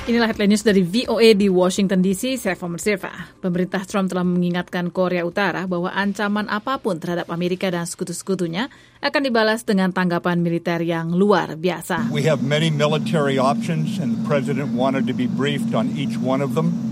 Inilah headline news dari VOA di Washington DC, saya Fahmi Sirva. Pemerintah Trump telah mengingatkan Korea Utara bahwa ancaman apapun terhadap Amerika dan sekutu-sekutunya akan dibalas dengan tanggapan militer yang luar biasa. We have many military options and the president wanted to be briefed on each one of them.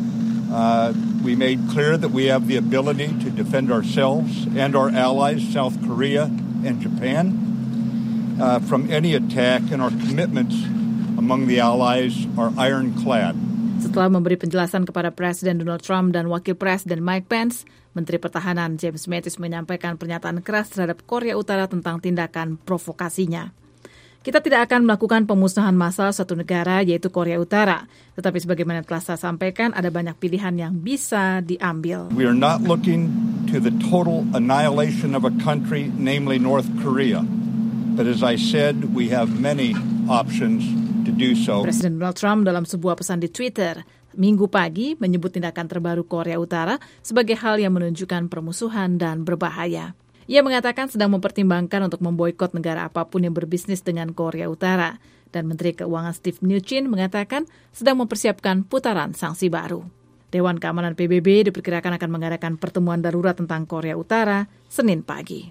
We made clear that we have the ability to defend ourselves and our allies, South Korea and Japan, from any attack, and our commitments among the allies are ironclad. Setelah memberi penjelasan kepada Presiden Donald Trump dan Wakil Presiden Mike Pence, Menteri Pertahanan James Mattis menyampaikan pernyataan keras terhadap Korea Utara tentang tindakan provokasinya. Kita tidak akan melakukan pemusnahan massal satu negara, yaitu Korea Utara. Tetapi sebagaimana telah saya sampaikan, ada banyak pilihan yang bisa diambil. We are not looking to the total annihilation of a country, namely North Korea. But as I said, we have many options to do so. Presiden Donald Trump dalam sebuah pesan di Twitter Minggu pagi menyebut tindakan terbaru Korea Utara sebagai hal yang menunjukkan permusuhan dan berbahaya. Ia mengatakan sedang mempertimbangkan untuk memboikot negara apapun yang berbisnis dengan Korea Utara. Dan Menteri Keuangan Steve Mnuchin mengatakan sedang mempersiapkan putaran sanksi baru. Dewan Keamanan PBB diperkirakan akan mengadakan pertemuan darurat tentang Korea Utara Senin pagi.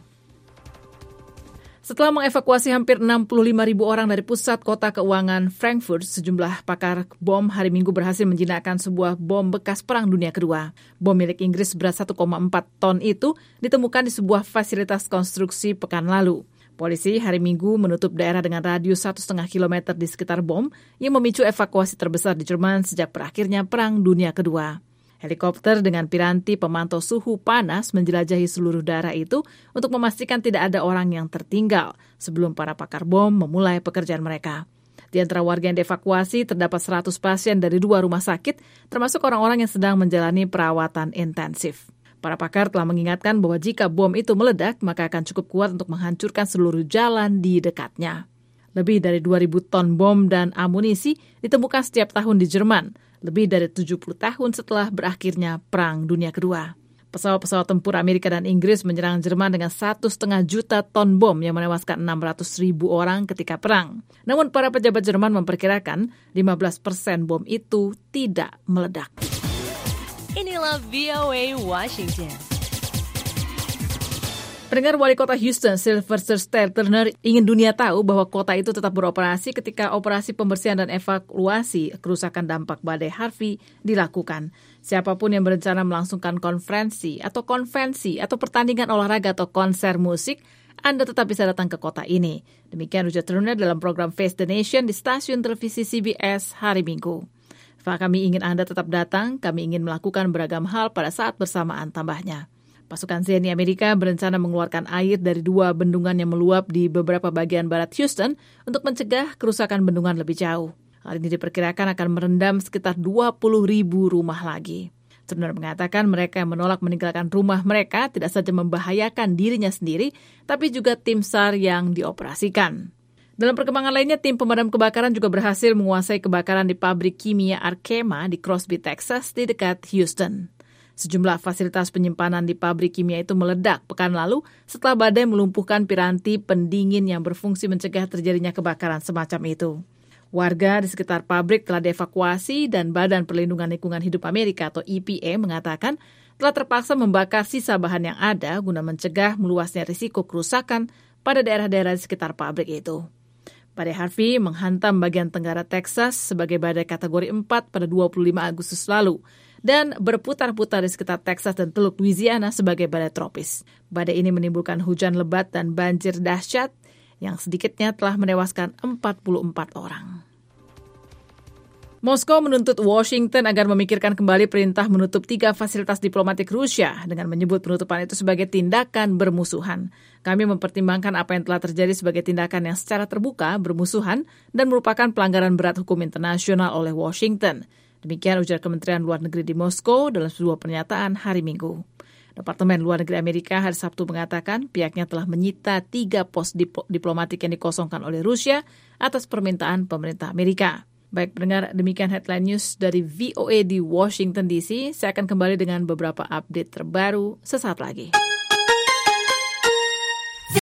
Setelah mengevakuasi hampir 65.000 orang dari pusat kota keuangan Frankfurt, sejumlah pakar bom hari Minggu berhasil menjinakkan sebuah bom bekas Perang Dunia Kedua. Bom milik Inggris berat 1,4 ton itu ditemukan di sebuah fasilitas konstruksi pekan lalu. Polisi hari Minggu menutup daerah dengan radius 1,5 km di sekitar bom yang memicu evakuasi terbesar di Jerman sejak berakhirnya Perang Dunia Kedua. Helikopter dengan piranti pemantau suhu panas menjelajahi seluruh daerah itu untuk memastikan tidak ada orang yang tertinggal sebelum para pakar bom memulai pekerjaan mereka. Di antara warga yang dievakuasi terdapat 100 pasien dari 2 rumah sakit, termasuk orang-orang yang sedang menjalani perawatan intensif. Para pakar telah mengingatkan bahwa jika bom itu meledak, maka akan cukup kuat untuk menghancurkan seluruh jalan di dekatnya. Lebih dari 2.000 ton bom dan amunisi ditemukan setiap tahun di Jerman, lebih dari 70 tahun setelah berakhirnya Perang Dunia Kedua. Pesawat-pesawat tempur Amerika dan Inggris menyerang Jerman dengan 1,5 juta ton bom yang menewaskan 600.000 orang ketika perang. Namun para pejabat Jerman memperkirakan 15% bom itu tidak meledak. Inilah VOA Washington. Pendengar, Wali Kota Houston, Sylvester Turner, ingin dunia tahu bahwa kota itu tetap beroperasi ketika operasi pembersihan dan evakuasi kerusakan dampak badai Harvey dilakukan. Siapapun yang berencana melangsungkan konferensi atau konvensi atau pertandingan olahraga atau konser musik, Anda tetap bisa datang ke kota ini. Demikian ujar Turner dalam program Face the Nation di stasiun televisi CBS hari Minggu. Kami ingin Anda tetap datang, kami ingin melakukan beragam hal pada saat bersamaan, tambahnya. Pasukan TNI Amerika berencana mengeluarkan air dari 2 bendungan yang meluap di beberapa bagian barat Houston untuk mencegah kerusakan bendungan lebih jauh. Hal ini diperkirakan akan merendam sekitar 20.000 rumah lagi. Turner mengatakan mereka yang menolak meninggalkan rumah mereka tidak saja membahayakan dirinya sendiri, tapi juga tim SAR yang dioperasikan. Dalam perkembangan lainnya, tim pemadam kebakaran juga berhasil menguasai kebakaran di pabrik kimia Arkema di Crosby, Texas, di dekat Houston. Sejumlah fasilitas penyimpanan di pabrik kimia itu meledak pekan lalu setelah badai melumpuhkan piranti pendingin yang berfungsi mencegah terjadinya kebakaran semacam itu. Warga di sekitar pabrik telah dievakuasi dan Badan Perlindungan Lingkungan Hidup Amerika atau EPA mengatakan telah terpaksa membakar sisa bahan yang ada guna mencegah meluasnya risiko kerusakan pada daerah-daerah di sekitar pabrik itu. Badai Harvey menghantam bagian tenggara Texas sebagai badai kategori 4 pada 25 Agustus lalu dan berputar-putar di sekitar Texas dan Teluk Louisiana sebagai badai tropis. Badai ini menimbulkan hujan lebat dan banjir dahsyat yang sedikitnya telah menewaskan 44 orang. Moskow menuntut Washington agar memikirkan kembali perintah menutup 3 fasilitas diplomatik Rusia dengan menyebut penutupan itu sebagai tindakan bermusuhan. Kami mempertimbangkan apa yang telah terjadi sebagai tindakan yang secara terbuka bermusuhan dan merupakan pelanggaran berat hukum internasional oleh Washington. Demikian ujar Kementerian Luar Negeri di Moskow dalam sebuah pernyataan hari Minggu. Departemen Luar Negeri Amerika hari Sabtu mengatakan pihaknya telah menyita 3 pos diplomatik yang dikosongkan oleh Rusia atas permintaan pemerintah Amerika. Baik pendengar, demikian headline news dari VOA di Washington DC. Saya akan kembali dengan beberapa update terbaru sesaat lagi.